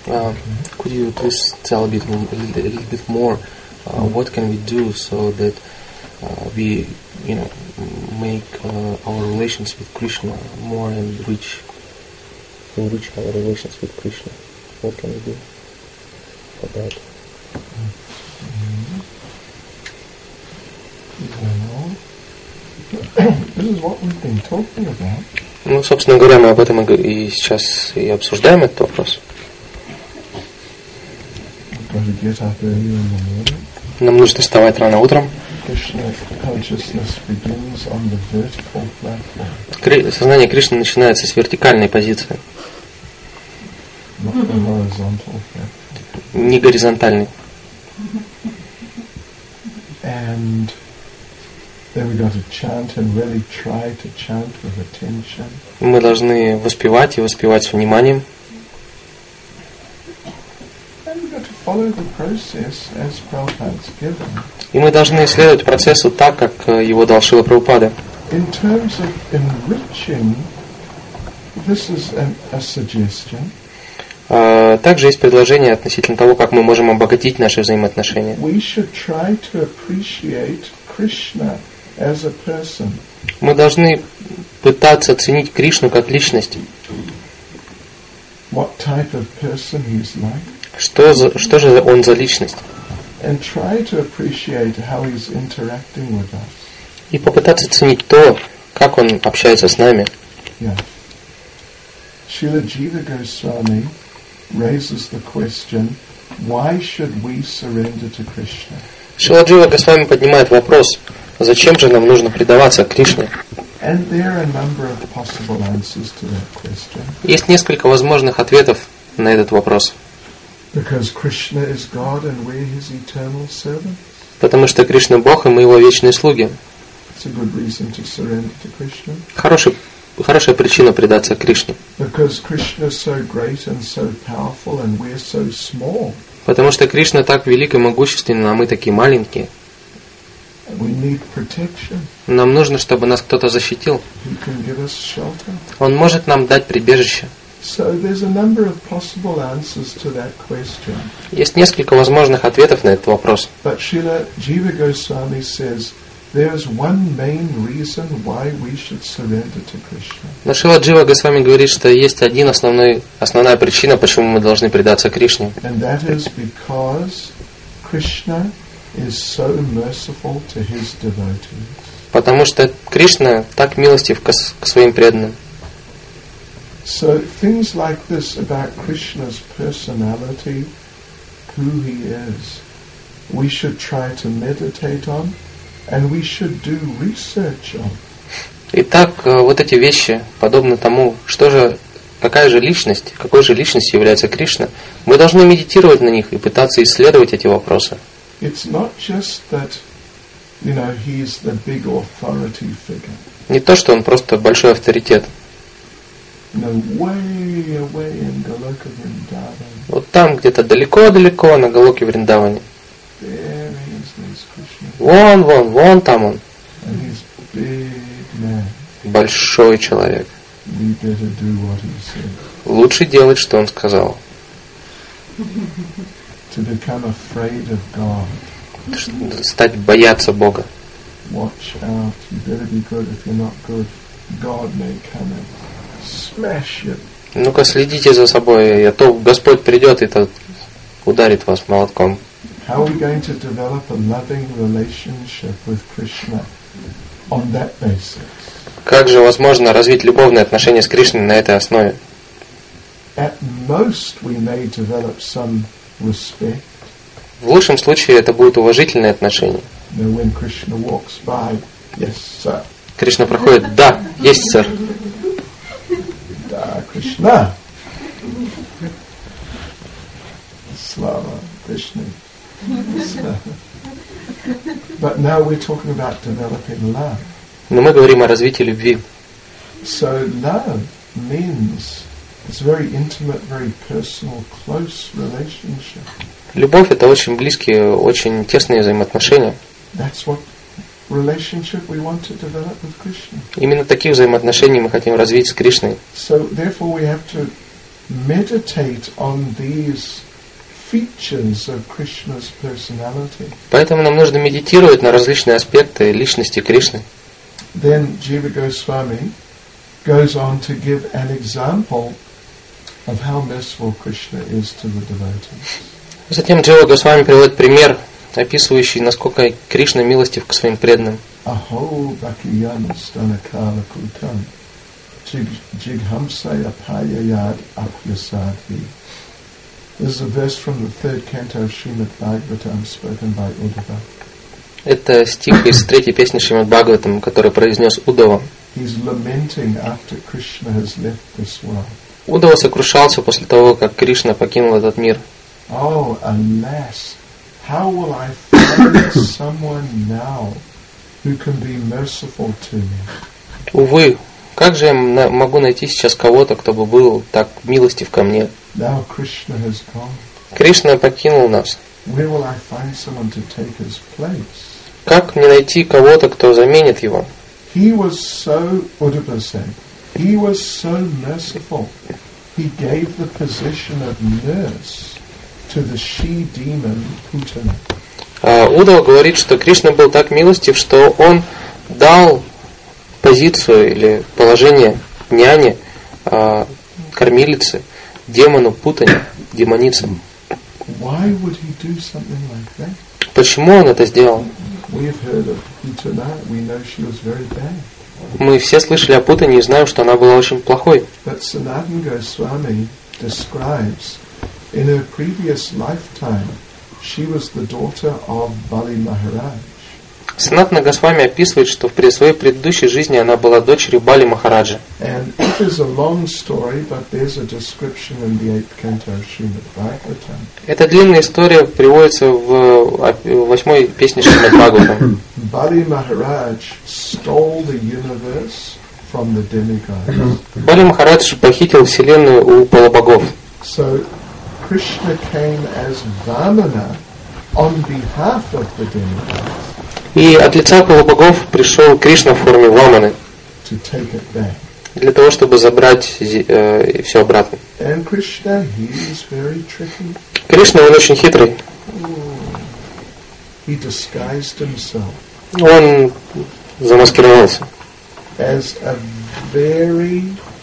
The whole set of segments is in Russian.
Could you please tell a little bit more? What can we do so that we, make our relations with Krishna more enrich our relations with Krishna? What can we do for that? This is what we've been talking about. Ну, собственно говоря, мы об этом и сейчас и обсуждаем этот вопрос. Нам нужно вставать рано утром. Сознание Кришны начинается с вертикальной позиции, не горизонтальной. Мы должны воспевать и воспевать с вниманием. И мы должны исследовать процессу так, как его дал Шрила Прабхупада. Также есть предложение относительно того, как мы можем обогатить наши взаимоотношения. Мы должны пытаться оценить Кришну как личность. Что же он за личность? И попытаться оценить то, как он общается с нами. Srila Jiva Goswami raises the question, why should we surrender to Krishna? Шрила Джива Госвами поднимает вопрос, зачем же нам нужно предаваться Кришне? Есть несколько возможных ответов на этот вопрос. Потому что Кришна Бог, и мы Его вечные слуги. Хорошая причина предаться Кришне. Потому что Кришна так велик и могущественен, а мы такие маленькие. Нам нужно, чтобы нас кто-то защитил. Он может нам дать прибежище. Есть несколько возможных ответов на этот вопрос. Но Шрила Джива Госвами говорит, что есть основная причина, почему мы должны предаться Кришне. Потому что Кришна так милостив к своим преданным. So things like this about Krishna's personality, who he is, we should try to meditate on, and we should do research on. Итак, вот эти вещи, подобно тому, какой же личностью является Кришна, мы должны медитировать на них и пытаться исследовать эти вопросы. It's not just that, he is the big authority figure. Не то, что он просто большой авторитет. Вот там где-то далеко-далеко на Галоке Вриндаване. Вон там он. Большой человек. Лучше делать, что он сказал. Стать бояться Бога. Ну-ка, следите за собой, а то Господь придет и ударит вас молотком. Как же возможно развить любовные отношения с Кришной на этой основе? В лучшем случае это будут уважительные отношения. Кришна проходит, да, есть, сэр. Krishna. Slava Krishna. But now we're talking about developing love. Но мы говорим о развитии любви. So love means it's very intimate, very personal, close relationship. Любовь — это очень близкие, очень тесные взаимоотношения. That's what relationship we want to develop with Krishna. Именно таких взаимоотношений мы хотим развить с Кришной. So therefore we have to meditate on these features of Krishna's personality, Поэтому нам нужно медитировать на различные аспекты личности Кришны. then Jiva Goswami goes on to give an example of how merciful Krishna is to the devotees. Затем Джива Госвами приводит пример, описывающий, насколько Кришна милостив к своим преданным. Aho bhakiyana stanakala kutam jighamsaya payayad apyasadhi. This is a verse from the third canto of Srimad Bhagavatam spoken by Uddhava. Это стих из третьей песни Шримад Бхагаватам, который произнес Уддава. He's lamenting after Krishna has left this world. Уддава сокрушался после того, как Кришна покинул этот мир. Oh, alas, how will I find someone now who can be merciful to me? Увы, как же я могу найти сейчас кого-то, кто бы был так милостив ко мне? Now Krishna has gone. Кришна покинул нас. Where will I find someone to take his place? Как мне найти кого-то, кто заменит его? He was so, Uddhava said, he was so merciful. He gave the position of nurse to the she-demon Putana. Уддава говорит, что Кришна был так милостив, что он дал позицию или положение няни, кормилицы, демону Путане, демонице. Why would he do something like that? Почему он это сделал? We've heard of Putana. We know she was very bad. Мы все слышали о Путане и знаем, что она была очень плохой. But Sanatana Goswami describes in her previous lifetime she was the daughter of Bali Maharaj. Санатана Госвами описывает, что в своей предыдущей жизни она была дочерью Бали Махараджа. And it is a long story, but there's a description in the 8th canto of Srimad Bhagavatam. Эта длинная история приводится в 8-й песне Шримад Бхагаватам. Bali Maharaj stole the universe from the demigods. Бали Махарадж похитил вселенную у полубогов. So Krishna came as Vamana on behalf of the demigods. И от лица полубогов пришел Кришна в форме Ваманы to take it back. для того, чтобы забрать все обратно. And Krishna, he is very tricky. Кришна, он очень хитрый. He disguised himself Он замаскировался as a very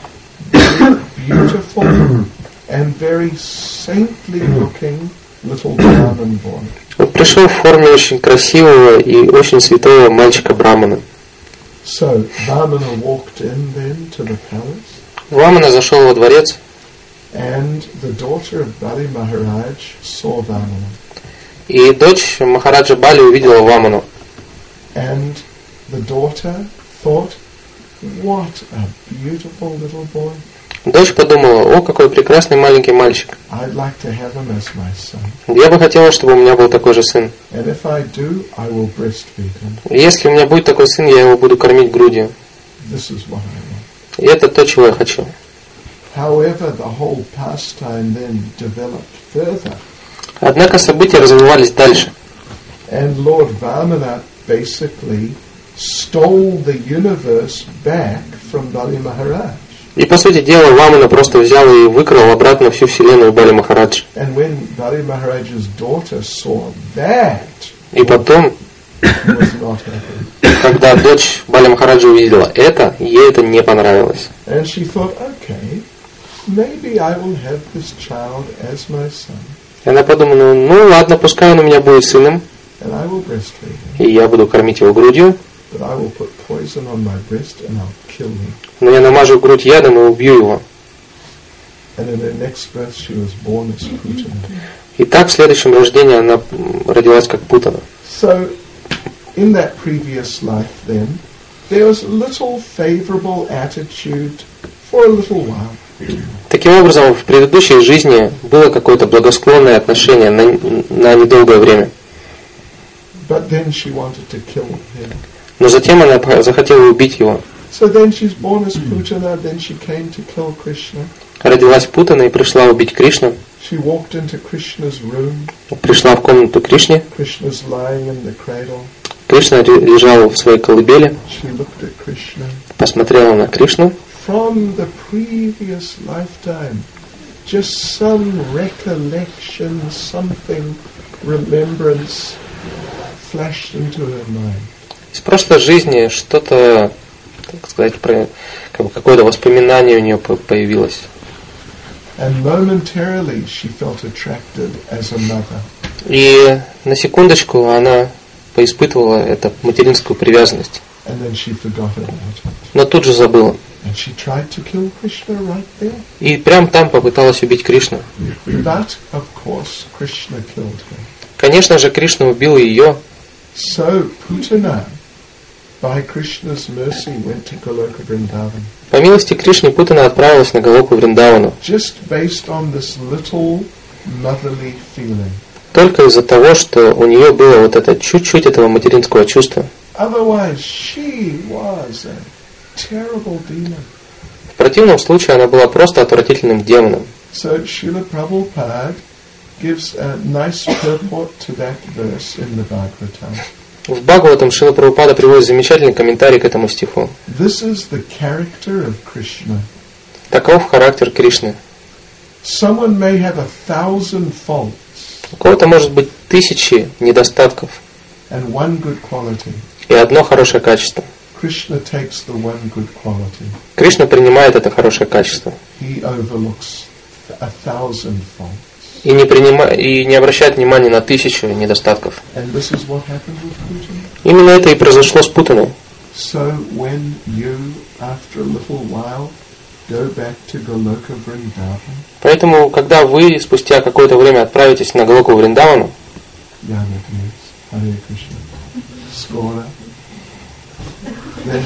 beautiful and very saintly looking little Brahmin boy. Он пришел в форме очень красивого и очень святого мальчика Брамана. So Vamana walked in then to the palace, Вамана зашел во дворец, and the daughter of Bali Maharaj saw Vamana. и дочь Махараджа Бали увидела Ваману. And the daughter thought, what a beautiful little boy. Дочь подумала: о, какой прекрасный маленький мальчик. I'd like to have him as my son. Я бы хотела, чтобы у меня был такой же сын. And if I do, I will breastfeed him. И если у меня будет такой сын, я его буду кормить грудью. This is what I want. И это то, чего я хочу. However, the whole pastime then developed further. Однако события развивались дальше. And Lord Vamana basically stole the universe back from Bali Maharaj. И по сути дела Вамана просто взял и выкрал обратно всю вселенную Бали Махараджа. And when Bali Maharaj's daughter saw that, И потом, she was not happy. когда дочь Бали Махараджа увидела это, ей это не понравилось. And she thought, okay, maybe I will have this child as my son, И она подумала: ну ладно, пускай он у меня будет сыном, and I will breastfeed him, и я буду кормить его грудью, but I will put poison on my breast and I'll kill him. но я намажу грудь ядом и убью его. And in her next birth she was born as Putana. И так в следующем рождении она родилась как Путана. So, in that previous life then, there was a little favorable attitude for a little while. Таким образом, в предыдущей жизни было какое-то благосклонное отношение на недолгое время. But then she wanted to kill him. Но затем она захотела убить его. So then she's born as Putana, then she came to kill Krishna. Родилась Путана и пришла убить Кришну. She walked into Krishna's room. Пришла в комнату Кришне. Krishna's lying in the cradle. Кришна лежал в своей колыбели. She looked at Krishna. Посмотрела на Кришну. From the previous lifetime, just some recollection, something, remembrance flashed into her mind. Из прошлой жизни что-то, так сказать, какое-то воспоминание у нее появилось. And momentarily she felt attracted as a mother. И на секундочку она поиспытывала эту материнскую привязанность. And then she forgot about it. Но тут же забыла. And she tried to kill Krishna right there. И прямо там попыталась убить Кришну. But, of course, Krishna killed her. Конечно же, Кришна убил ее. So, Putana, by Krishna's mercy, went to Goloka Vrindavan. По милости Кришны Путана отправилась на Галоку Вриндавану. Just based on this little motherly feeling. Только из-за того, что у нее было вот это чуть-чуть этого материнского чувства. Otherwise, she was a terrible demon. В противном случае она была просто отвратительным демоном. So Srila Prabhupada gives a nice purport to that verse in the Bhagavatam. В Бхагаватам Шрила Прабхупада приводит замечательный комментарий к этому стиху. This is the character of Krishna. Таков характер Кришны. Someone may have 1,000 faults У кого-то может быть 1000 недостатков and one good quality. и одно хорошее качество. Krishna takes the one good quality. Кришна принимает это хорошее качество He overlooks 1,000 faults. и не обращает внимания на 1000 недостатков. And this is what happened with Putana. Именно это и произошло с Путаной. So when you, after a little while, go back to Goloka Vrindavan, Поэтому, когда вы спустя какое-то время отправитесь на Галоку Вриндавану, Hare Krishna, Skora, then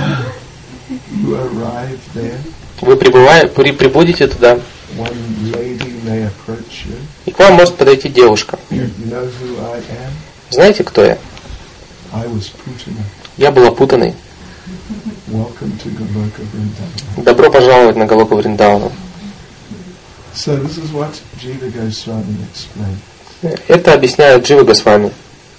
you arrive there, вы прибудете туда, one lady may approach you. и к вам может подойти девушка. You know who I am? Знаете, кто я? I was Putana. Я была Путаной. Welcome to Goloka Vrindavan. Добро пожаловать на Галоку Вриндавану. So this is what Jiva Goswami explained. Это объясняет Джива Госвами.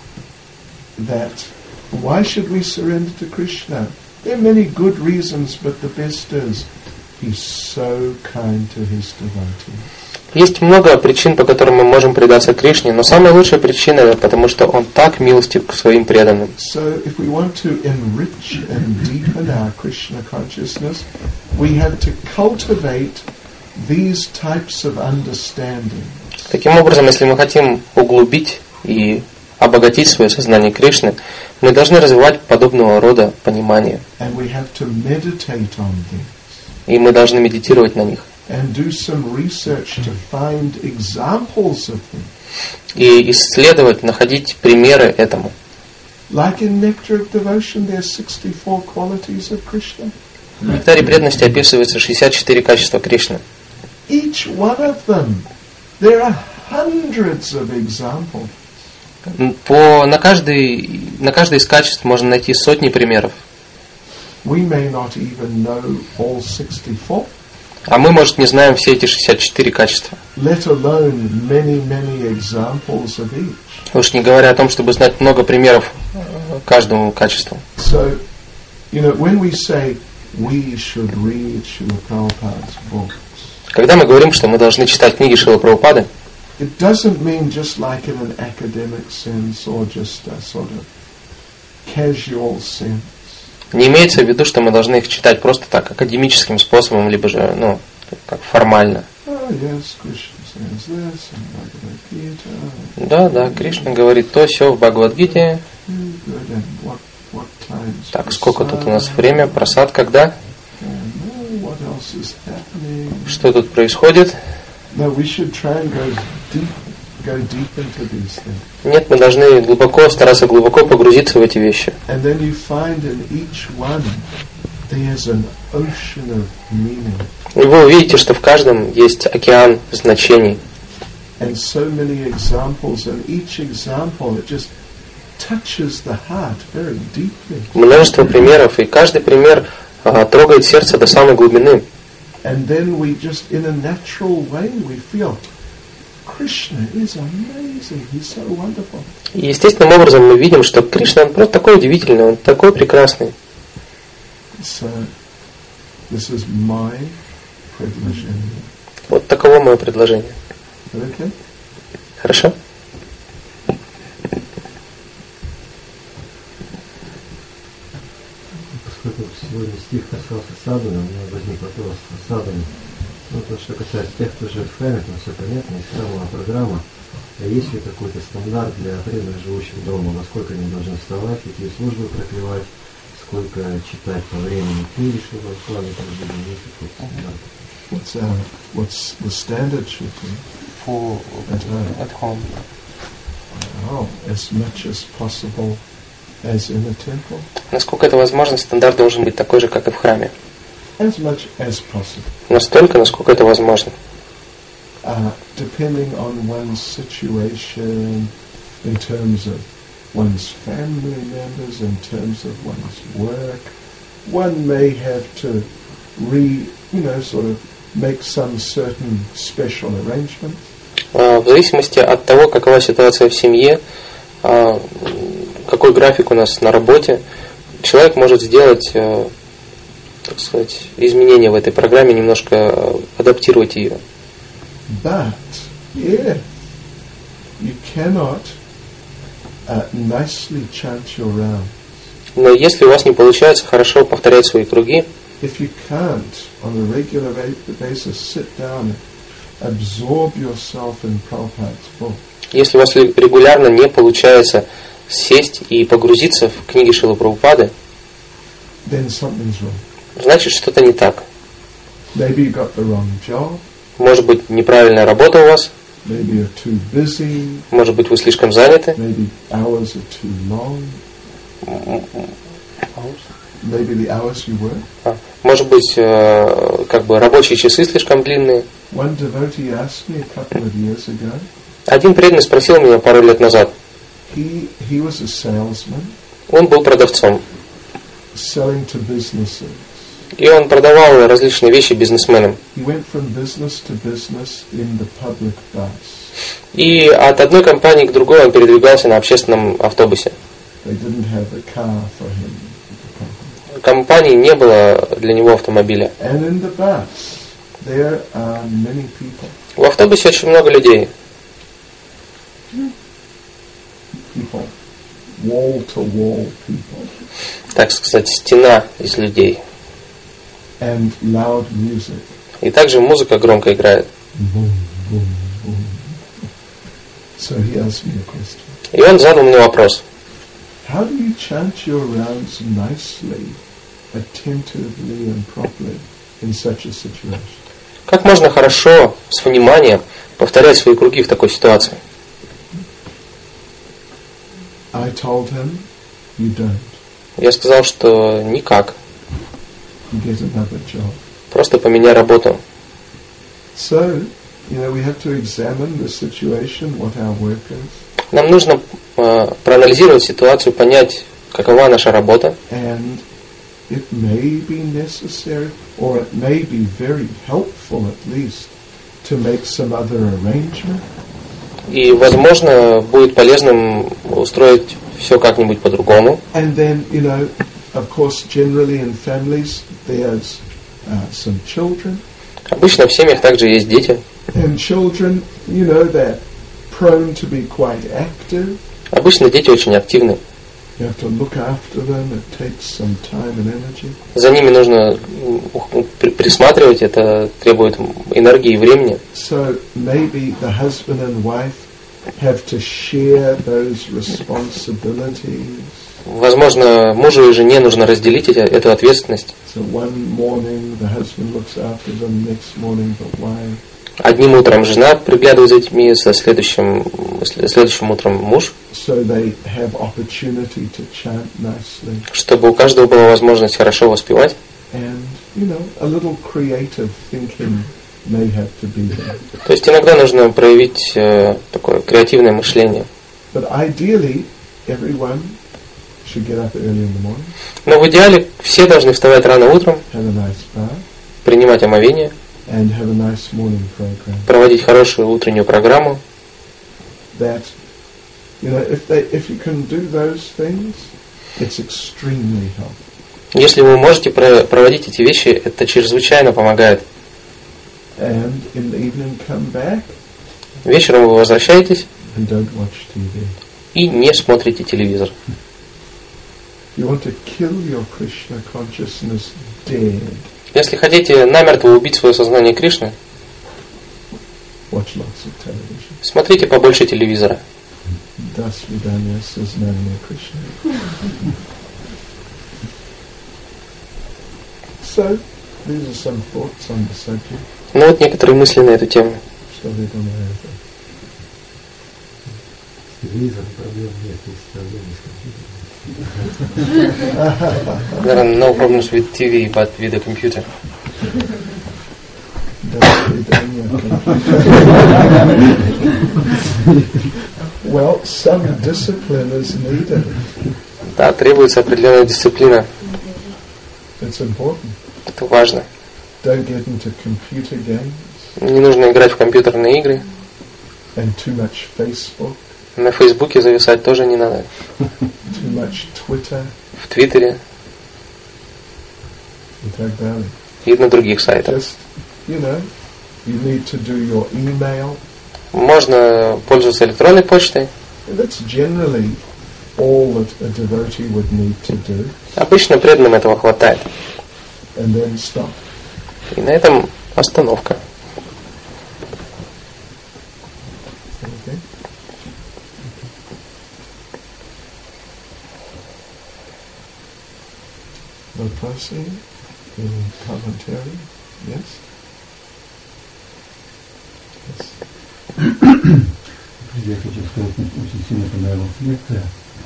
That why should we surrender to Krishna? There are many good reasons, but the best is he's so kind to his devotees. Есть много причин, по которым мы можем предаться Кришне, но самая лучшая причина это потому, что Он так милостив к своим преданным. So if we want to enrich and deepen our Krishna consciousness, we have to cultivate these types of understanding. Таким образом, если мы хотим углубить и обогатить свое сознание Кришны, мы должны развивать подобного рода понимание. And we have to meditate on them. И мы должны медитировать на них. And do some research to find examples of them. И исследовать, находить примеры этому. Like in Nectar of Devotion, there are 64 qualities of Krishna. В Нектаре преданности описывается 64 качества Кришны. Each one of them, there are hundreds of examples. На каждое из качеств можно найти сотни примеров. We may not even know all 64. А мы, может, не знаем все эти 64 качества. Let alone many, many examples of each. Уж не говоря о том, чтобы знать много примеров каждому качеству. So, when we say we should read Srila Prabhupada's books, Когда мы говорим, что мы должны читать книги Шрилы Прабхупады, it doesn't mean just like in an academic sense or just a sort of casual sense. не имеется в виду, что мы должны их читать просто так, академическим способом, либо же, как формально. Oh, yes, Krishna says this in Bhagavad Gita. Да, Кришна говорит то, сё в Бхагавад-гите. Good, and what times Так, сколько тут у нас время? Просад когда? and what else is happening? Что тут происходит? No, we should try and go deep into these things. Нет, мы должны стараться глубоко погрузиться в эти вещи. And then you find in each one there's an ocean of meaning. И вы увидите, что в каждом есть океан значений. And so many examples, and each example, it just touches the heart very deeply. Множество примеров, и каждый пример трогает сердце до самой глубины. And then we just, in a natural way, we feel, Krishna is amazing, he's so wonderful. И естественным образом мы видим, что Кришна, он просто такой удивительный, он такой прекрасный. So, this is my privilege. Вот таково мое предложение. Okay? Хорошо? Поскольку сегодня стих касался садханы, у меня возник вопрос о садхане. Ну, то, что касается тех, кто живет в храме, там все понятно, есть храмовая программа. А есть ли какой-то стандарт для преданных, живущих дома? Во сколько они должны вставать, какие службы пропевать, сколько читать по времени книги, чтобы вкладывать каждый день? Есть какой-то стандарт? What's the standard should be? For at home. Oh, as much as possible as in a temple. Насколько это возможно, стандарт должен быть такой же, как и в храме. As much as possible. Настолько, насколько это возможно. Depending on one's situation, in terms of one's family members, in terms of one's work, one may have to sort of make some certain special arrangements. В зависимости от того, какова ситуация в семье, какой график у нас на работе, человек может сделать, так сказать, изменения в этой программе, немножко адаптировать ее. But if you cannot nicely chant your rounds, но если у вас не получается хорошо повторять свои круги, if you can't on a regular basis sit down and absorb yourself in Prabhupada's book, если у вас регулярно не получается сесть и погрузиться в книги Шрилы Прабхупады, then something's wrong. Значит, что-то не так. Maybe you got the wrong job. Может быть, неправильная работа у вас. Maybe you're too busy. Может быть, вы слишком заняты. Maybe hours are too long. Maybe the hours you work. Может быть, как бы рабочие часы слишком длинные. One devotee asked me a couple of years ago. Один преданный спросил меня пару лет назад. He was a salesman. Он был продавцом. Selling to businesses. И он продавал различные вещи бизнесменам. He went from business to business in the public bus. И от одной компании к другой он передвигался на общественном автобусе. They didn't have a car for him. В компании не было для него автомобиля. And in the bus, there are many people. В автобусе очень много людей. People. Wall-to-wall people. Так сказать, стена из людей. And loud music. И также музыка громко играет. Boom, boom, boom. So he asked me a question. И он задал мне вопрос. How do you chant your rounds nicely, attentively and properly in such a situation? Как можно хорошо, с вниманием, повторять свои круги в такой ситуации? I told him, you don't. Я сказал, что никак. You get another job. Просто поменяй работу. So, we have to examine the situation, what our work is. Нам нужно проанализировать ситуацию, понять, какова наша работа. And it may be necessary, or it may be very helpful at least, to make some other arrangement. И, возможно, будет полезным устроить все как-нибудь по-другому. And then, of course, generally in families, there's some children. Обычно в семьях также есть дети. And children, they're prone to be quite active. Обычно дети очень активны. You have to look after them. It takes some time and energy. За ними нужно присматривать, это требует энергии и времени. So maybe the husband and wife have to share those responsibilities. Возможно, мужу и жене нужно разделить эту ответственность. So one morning the husband looks after them, next morning the wife. Одним утром жена приглядывает за детьми, следующим утром муж. So they have opportunity to chant nicely. Чтобы у каждого была возможность хорошо воспевать. And, a little creative thinking may have to be there. То есть иногда нужно проявить такое креативное мышление. But ideally, everyone should get up early in the morning. Но в идеале все должны вставать рано утром, Have a nice bath. принимать омовение, And have a nice morning program. проводить хорошую утреннюю программу. That, if you can do those things, it's extremely helpful. Если вы можете проводить эти вещи, это чрезвычайно помогает. And in the evening come back Вечером вы возвращаетесь and don't watch TV. и не смотрите телевизор. You want to kill your Krishna consciousness dead. Если хотите намертво убить свое сознание Кришны, Watch lots of television. смотрите побольше телевизора. Das Vidanya Saznanya Krishna. So, these are some thoughts on the subject. Ну вот некоторые мысли на эту тему. So we don't have Телевизор, проблем нет, есть проблемы с компьютером. There are no problems with TV, but with the computer. Das Vidanya. Well, some discipline is needed. Да, требуется определенная дисциплина. It's important. Это важно. Don't get into computer games Не нужно играть в компьютерные игры. and too much Facebook, На Фейсбуке зависать тоже не надо. too much Twitter, В Твиттере and так далее. и на других сайтах. Just, you need to do your email. Можно пользоваться электронной почтой. That's generally all that a devotee would need to do, Обычно преданным этого хватает. and then stop. И на этом остановка. Okay? Vipassi, in commentary, yes? Я хочу сказать, очень сильно понравилась лекция.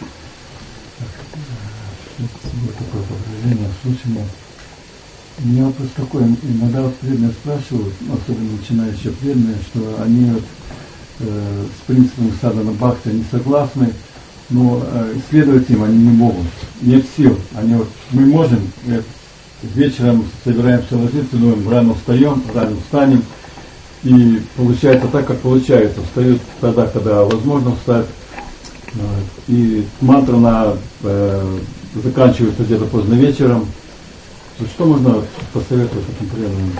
Вот такое погружение в сущему. У меня вопрос такой, иногда вот преданные спрашивают, особенно начинающие преданные, что они вот, с принципом садхана бхакти не согласны, но следовать им они не могут, нет сил. Они вот, мы можем, вечером собираемся ложиться, думаем, рано встаем, рано встанем, и получается так, как получается. Встают тогда, когда возможно встать. И мантра заканчивается где-то поздно вечером. Что можно посоветовать этим преданным?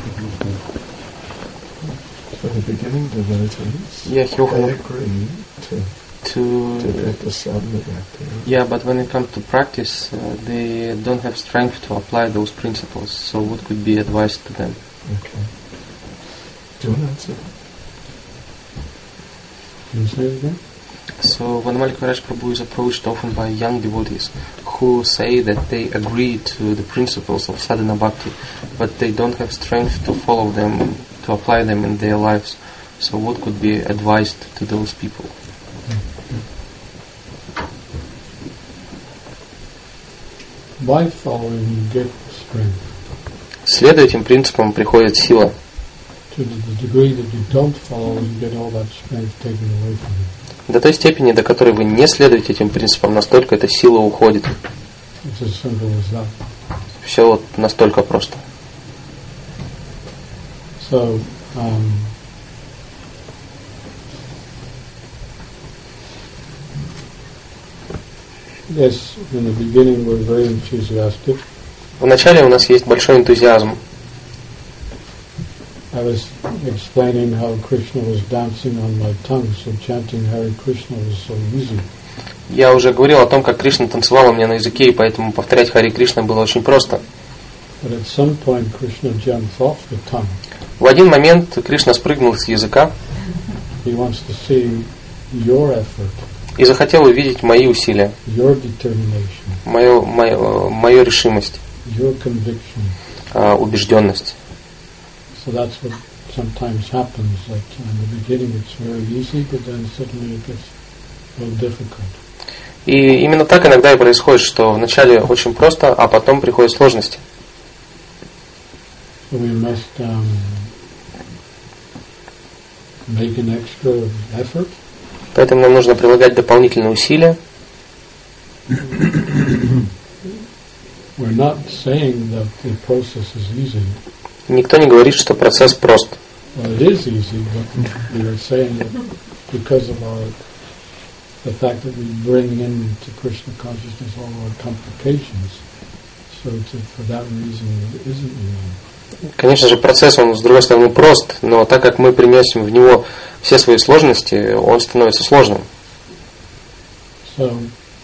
For the beginning devotees, Yeah, they agree to to get the sadhana bhakti. Yeah, but when it comes to practice, they don't have strength to apply those principles. So what could be advised to them? Okay. Do you want to answer? Can you say it again? So Vanamalika Maharaj Prabhu is approached often by young devotees who say that they agree to the principles of sadhana bhakti, but they don't have strength to follow them, to apply them in their lives. So what could be advised to those people? By following you get strength. Следуя этим принципам приходит сила. To the degree that you don't follow, you get all that strength taken away from you. До той степени, до которой вы не следуете этим принципам, настолько эта сила уходит. It's as simple as that. Все вот настолько просто. So, yes, in the beginning we're very enthusiastic. Вначале у нас есть большой энтузиазм. I was explaining how Krishna was dancing on my tongue, so chanting Hare Krishna was so easy. Я уже говорил о том, как Кришна танцевал у меня на языке, и поэтому повторять Харе Кришна было очень просто. But at some point Krishna jumped off the tongue. В один момент Кришна спрыгнул с языка He wants to see your effort, и захотел увидеть мои усилия, your determination, мою решимость, your conviction. Убежденность. So that's what sometimes happens, that in the beginning it's very easy, but then suddenly it gets a little difficult. И именно так иногда и происходит, что вначале очень просто, а потом приходят сложности. So we must make an extra effort. Поэтому нам нужно прилагать дополнительные усилия. We're not saying that the process is easy. Никто не говорит, что процесс прост. Well, it is easy, but we are saying that because of the fact that we bring into Krishna consciousness all our complications, so for that reason it isn't easy. Конечно же, процесс, он, с другой стороны, прост, но так как мы приносим в него все свои сложности, он становится сложным. So,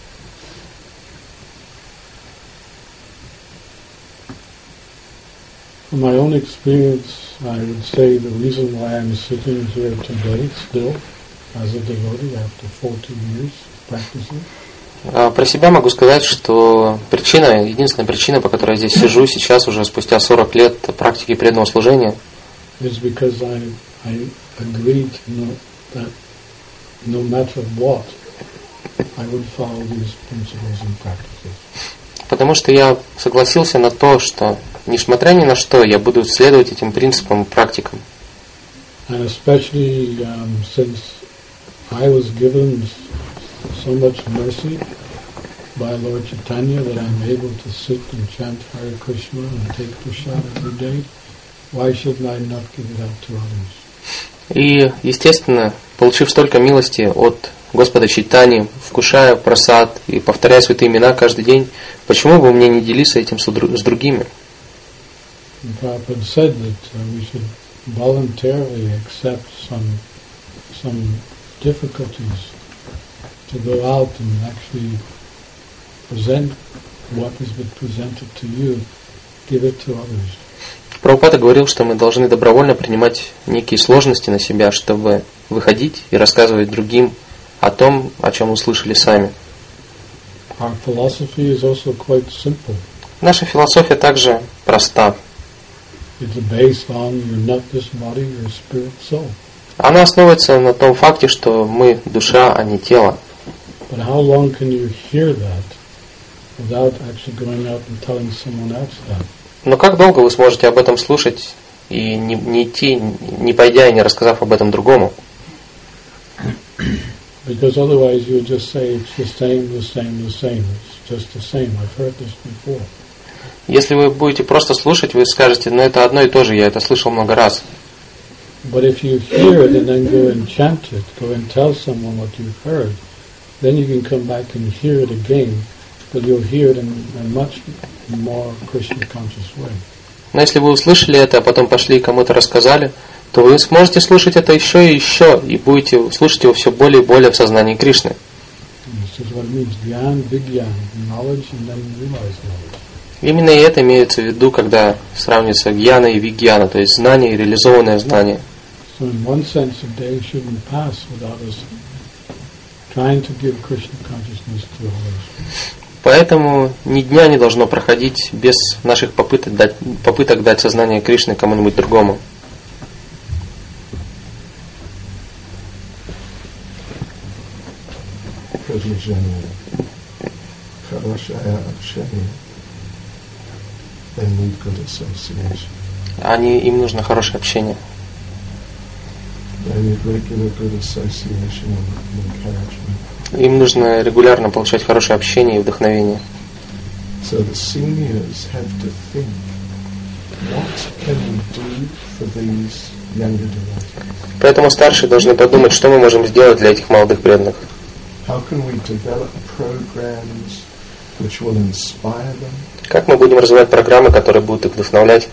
from my own experience, I would say the reason why I'm sitting here today still as a devotee after 40 years practicing. Про себя могу сказать, что единственная причина, по которой я здесь сижу сейчас, уже спустя 40 лет практики преданного служения, is because I agreed that no matter what, I would follow these principles and practices. Потому что я согласился на то, что, несмотря ни на что, я буду следовать этим принципам и практикам. And especially since I was given so much mercy by Lord Chaitanya that I'm able to sit and chant Hare Krishna and take prasad every day, why should I not give it out to others? И, естественно, получив столько милости от Господа Чайтани, вкушая прасад и повторяя святые имена каждый день, почему бы мне не делиться этим с другими? Prabhupada said that we should voluntarily accept some difficulties to go out and actually present what has been presented to you, give it to others. Прабхупада говорил, что мы должны добровольно принимать некие сложности на себя, чтобы выходить и рассказывать другим о том, о чем услышали сами. Our philosophy is also quite simple. Наша философия также проста. It's based on you're not this body, you're a spirit soul. Она основывается на том факте, что мы душа, а не тело. But how long can you hear that without actually going out and telling someone else that? Но как долго вы сможете об этом слушать и не идти, не пойдя и не рассказав об этом другому? Because otherwise you just say it's the same. It's just the same. I've heard this before. Если вы будете просто слушать, вы скажете, ну это одно и то же, я это слышал много раз. But if you hear it and then go and chant it, go and tell someone what you've heard, then you can come back and hear it again, but you'll hear it in a much more Krishna conscious way. Но если вы услышали это, а потом пошли и кому-то рассказали, то вы сможете слушать это еще и будете слушать его все более и более в сознании Кришны. This is what it means, Gyan, Vigyan, knowledge and then realized knowledge. Именно и это имеется в виду, когда сравнивается гьяна и вигьяна, то есть знание и реализованное знание. So in one sense, a day shouldn't pass without us trying to give Krishna consciousness to others. Поэтому ни дня не должно проходить без наших попыток дать сознание Кришны кому-нибудь другому. Им нужно хорошее общение. Им нужно регулярно получать хорошее общение и вдохновение. Поэтому старшие должны подумать, что мы можем сделать для этих молодых преданных. Как мы будем развивать программы, которые будут их вдохновлять?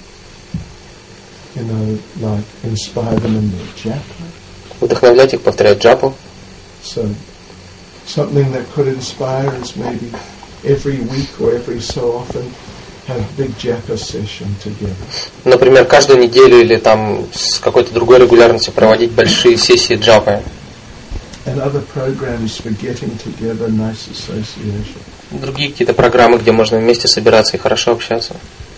Вдохновлять их повторять джапу. Something that could inspire is maybe every week or every so often have big japa session together. Например, каждую неделю или там с какой-то другой регулярностью проводить большие сессии джапы. And other programs for getting together, nice association. Другие какие-то программы, где можно вместе собираться и хорошо общаться.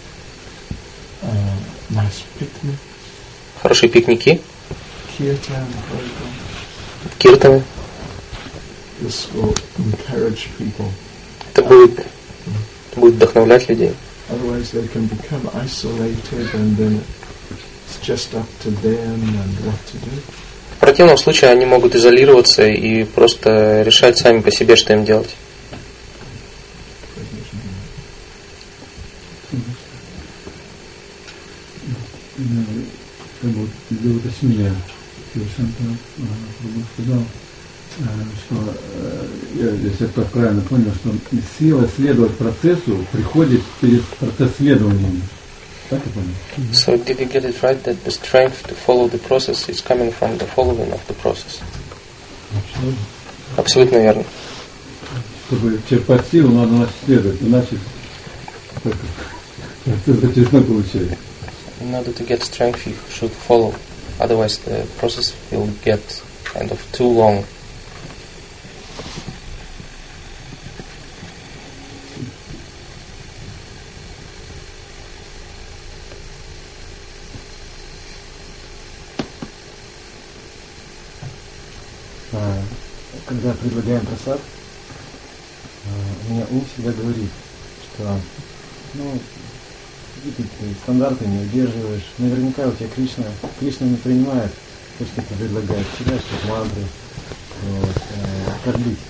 Nice picnic. Хорошие пикники. Kirtan program. Киртаны. This will encourage people. Это будет вдохновлять людей. Otherwise they can become isolated and then it's just up to them and what to do. В противном случае они могут изолироваться и просто решать сами по себе, что им делать. Для уточнения, Киршанта сказал, что, если я правильно понял, что сила следовать процессу приходит перед процесс следования. Так я понял? So did you get it right that the strength to follow the process is coming from the following of the process? Абсолютно верно. Чтобы черпать силу, надо начать следовать, иначе процесс зачастую получается. In order to get strength, you should follow. Otherwise, the process will get kind of too long. Когда предлагаем просад, у меня ум всегда говорит, что ты стандарты не удерживаешь, наверняка у тебя Кришна не принимает то, что ты предлагаешь, всегда что мантры, оскорбить.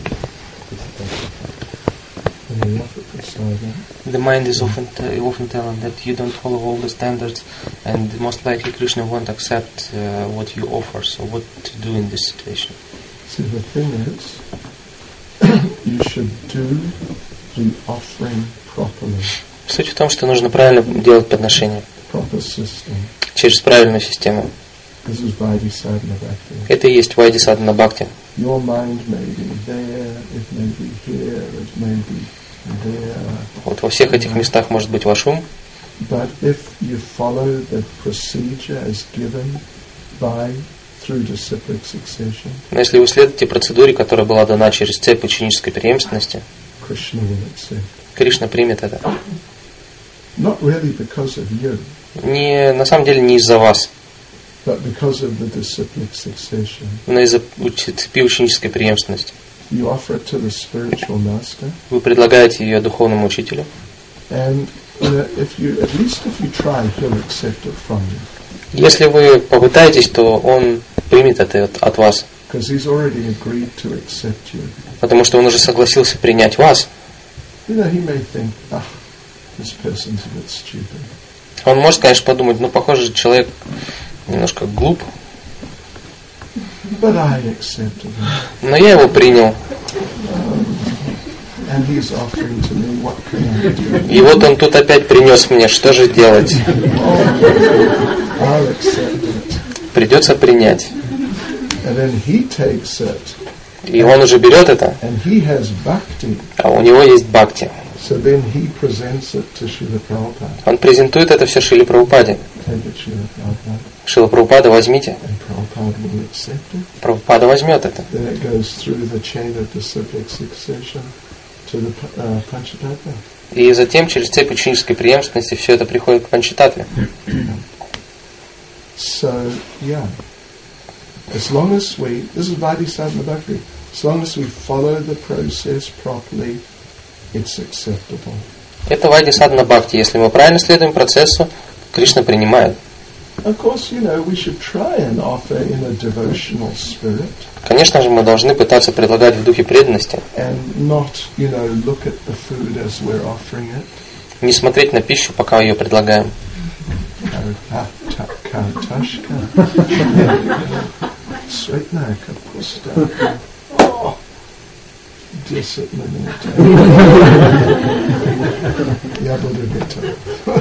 The mind is often telling that you don't follow all the standards, and most likely Krishna won't accept what you offer. So, what to do in this situation? See, the thing is, you should do the offering properly. Суть в том, что нужно правильно делать подношение Proper system. через правильную систему. This is Vaidhi-sadhana bhakti. Это и есть Вайди-садхана бхакти. Your mind may be there, it may be here, it may be there. Вот во всех этих местах может быть ваш ум, But if you follow the procedure as given through disciplic succession, но если вы следуете процедуре, которая была дана через цепь ученической преемственности, Krishna will accept. Кришна примет это. Not really because of you, На самом деле не из-за вас, but because of the disciplic succession. но из-за цепи ученической преемственности. You offer it to the spiritual master, Вы предлагаете ее духовному учителю, and if you try, he'll accept it from you. Если вы попытаетесь, то он примет это от вас, Because he's already agreed to accept you. потому что он уже согласился принять вас. He may think, this person's a bit stupid. Он может, конечно, подумать, похоже, человек немножко глуп, But I accepted him. но я его принял. And he's offering to me, what can I do? И вот он тут опять принес мне, что же делать? I'll accept it. Придется принять. And then he takes it. И он уже берет это, And he has bhakti. а у него есть бхакти. So then he presents it to Srila Prabhupada. Он презентует это все Шриле Прабхупаде. Take it, Srila Prabhupada. Шрила Прабхупада, возьмите. And Prabhupada will accept it. Прабхупада возьмет это. Then it goes through the chain of disciplic succession to the Panchatattva. И затем через цепь ученической преемственности все это приходит к Панчататтве. So, yeah. As long as this is Vaidhi-sadhana bhakti, as long as we follow the process properly, it's acceptable. Это Вайди-садхана бхакти. Если мы правильно следуем процессу, Кришна принимает. Of course, we should try and offer in a devotional spirit. Конечно же, мы должны пытаться предлагать в духе преданности. And not, look at the food as we're offering it. Не смотреть на пищу, пока ее предлагаем. Svetnaka pusta. Oh, 10 minut. Я буду готов.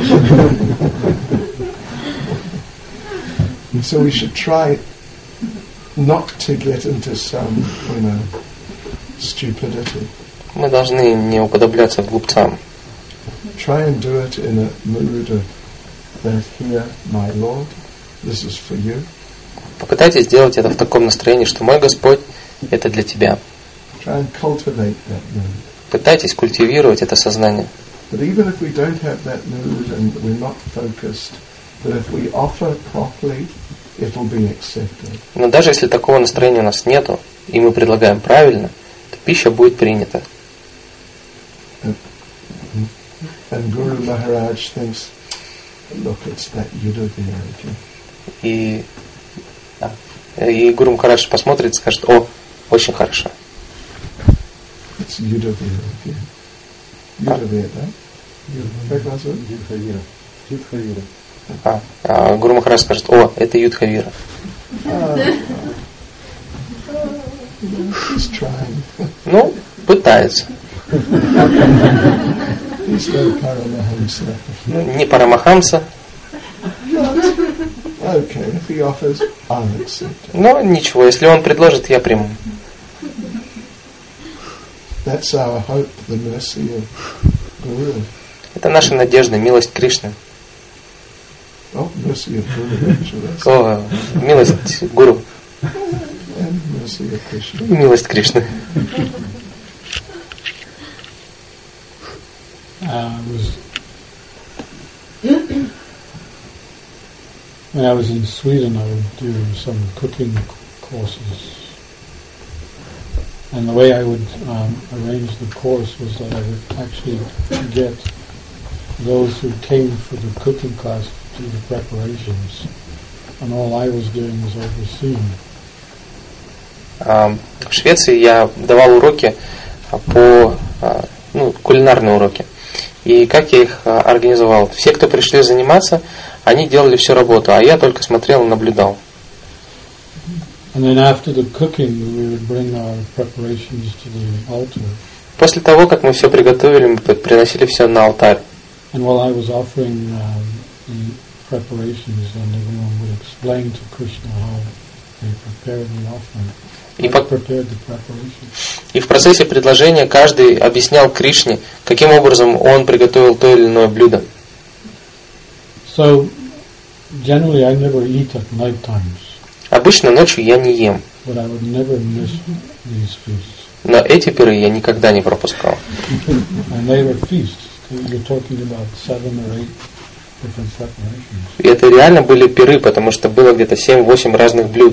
So we should try not to get into some, stupidity. Мы должны не уподобляться глупцам. Try and do it in a mood of that here, my Lord, this is for you. Попытайтесь сделать это в таком настроении, что мой Господь, это для тебя. Try and cultivate that mood. Пытайтесь культивировать это сознание. But even if we don't have that mood and we're not focused, that if we offer properly, it will be accepted. Но даже если такого настроения у нас нету, и мы предлагаем правильно, то пища будет принята. And Guru Maharaj thinks, look, it's that Yudhavira again. И Гуру Махарадж посмотрит и скажет: о, очень хорошо. It's Yudhavira again. Yudhavira, да? Юдхавира. Гуру Махарадж скажет: о, это Юдхавира. He's trying. Пытается. He's no Paramahamsa. Не Парамахамса. Okay, if he offers, I'll accept it. Но ничего, если он предложит, я приму. That's our hope, the mercy of Guru. Это наша надежда, милость Кришны. Oh, mercy of Guru, actually. О, милость Гуру And mercy of Krishna. и милость Кришны. When I was in Sweden, I would do some cooking courses. And the way I would arrange the course was that I would actually get those who came for the cooking class to do the preparations. And all I was doing was overseeing. В Швеции я давал уроки по кулинарные уроки. И как я их организовал? Все, кто пришли заниматься, они делали всю работу, а я только смотрел и наблюдал. And then after the cooking, we would bring our preparations to the altar. После того, как мы все приготовили, мы приносили все на алтарь. And while I was offering the preparations, then everyone would explain to Krishna how they prepared the offering. И в процессе предложения каждый объяснял Кришне, каким образом он приготовил то или иное блюдо. So, generally I never eat at night times. Обычно ночью я не ем. But I would never miss these feasts. Но эти пиры я никогда не пропускал. And they were feasts. You're talking about 7 or 8 different preparations. И это реально были пиры, потому что было где-то 7-8 разных блюд.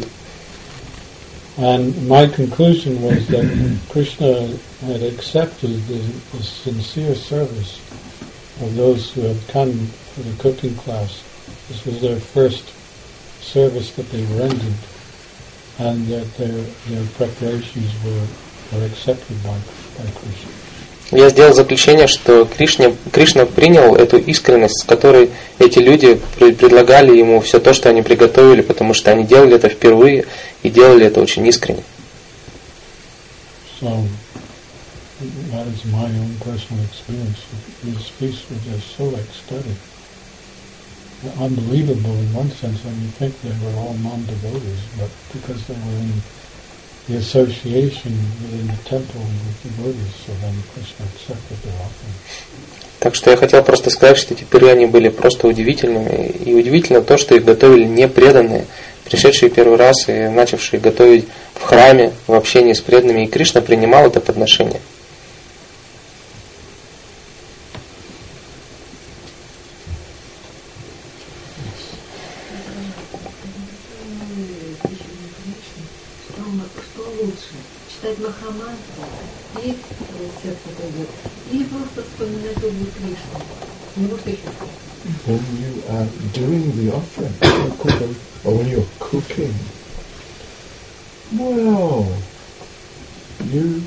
And my conclusion was that Krishna had accepted the sincere service of those who had come for the cooking class. This was their first service that they rendered, and that their preparations were accepted by Krishna. Я сделал заключение, что Кришна принял эту искренность, с которой эти люди предлагали ему все то, что они приготовили, потому что они делали это впервые и делали это очень искренне. So, that is my own personal experience. These feasts were just so ecstatic, unbelievable in one sense when you think they were all non-devotees, but because they were in the association within the temple with devotees, so then Krishna accepted their offering. Так что я хотел просто сказать, что эти пиры, они были просто удивительными. И удивительно то, что их готовили не преданные, пришедшие первый раз и начавшие готовить в храме, в общении с преданными. И Кришна принимал это подношение. Читать Махамантру, и сердце пойдет, или просто вспоминать Богу Кришну. Не может еще. When you are doing the offering, or when you're cooking, well, you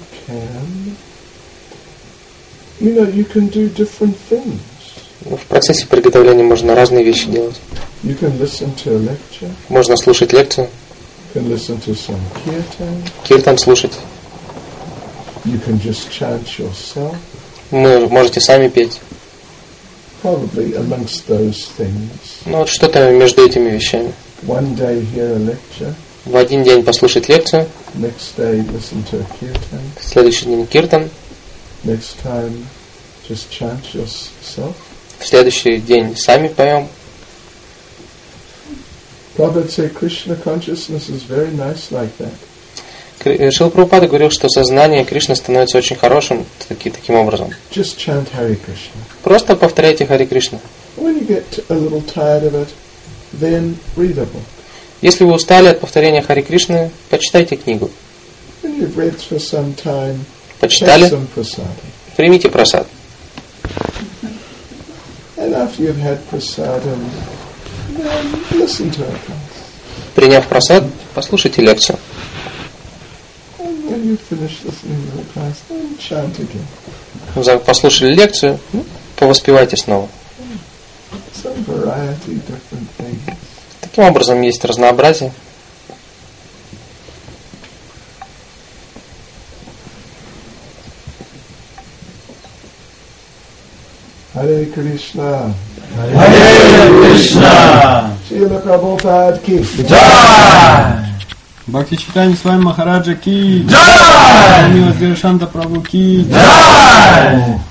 can do different things. В процессе приготовления можно разные вещи делать. You can listen to a lecture. Можно слушать лекцию. You can listen to some kirtan. Киртан слушать. You can just chant yourself. Вы можете сами петь. Probably amongst those things. Ну вот что-то между этими вещами. One day hear a lecture. В один день послушать лекцию. Next day listen to a kirtan. В следующий день киртан. Next time just chant yourself. В следующий день сами поем. Prabhupada said Krishna consciousness is very nice like that. Шрила Прабхупада говорил, что сознание Кришны становится очень хорошим таким образом. Just chant Hare Krishna. Просто повторяйте Харе Кришна. When you get a little tired of it, then read a book. Если вы устали от повторения Харе Кришны, почитайте книгу. When you've read for some time, Почитали? take some prasada. Примите прасад. And after you've had prasada, then listen to it. Приняв прасад, послушайте лекцию. And when you finish listening to the class, then chant again. Послушали лекцию, повоспевайте снова. Some variety, different things. Таким образом, есть разнообразие. Hare Krishna. Hare Krishna! Srila Prabhupada ki Jai! Бхактичитани Свами Махараджа ки Jai! Swami Vasdev Shanta Prabhu ки Jai!